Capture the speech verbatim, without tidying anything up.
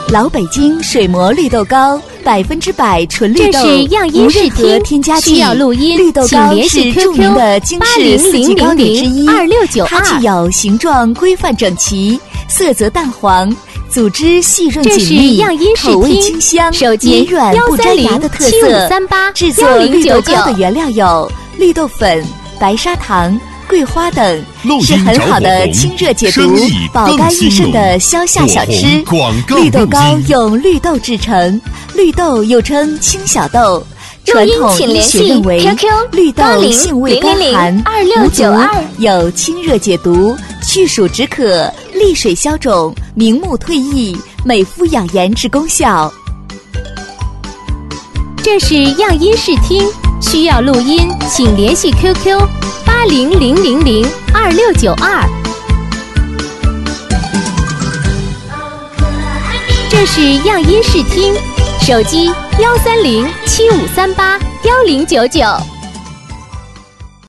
老北京水磨绿豆糕，百分之百纯绿豆， 这是样音试听， 添加剂。 需要录音， 绿豆糕是著名的京式四季糕点之一。 二六九二， 它既有形状规范整齐，色泽淡黄，组织细润紧密， 这是样音试听， 口味清香， 手机绵软不粘牙的特色。 七五三八制作绿豆糕的原料有绿豆粉、白砂糖、桂花等，是很好的清热解毒、保肝益肾的消夏小吃。绿豆糕用绿豆制成，绿豆又称青小豆。传统医学认为，绿豆性味甘寒，无毒，有清热解毒、去暑止渴、利水消肿、明目退翳、美肤养颜之功效。 这是样音试听，需要录音请联系 Q Q 八零零零零二六九二。这是样音试听，手机幺三零七五三八幺零九九。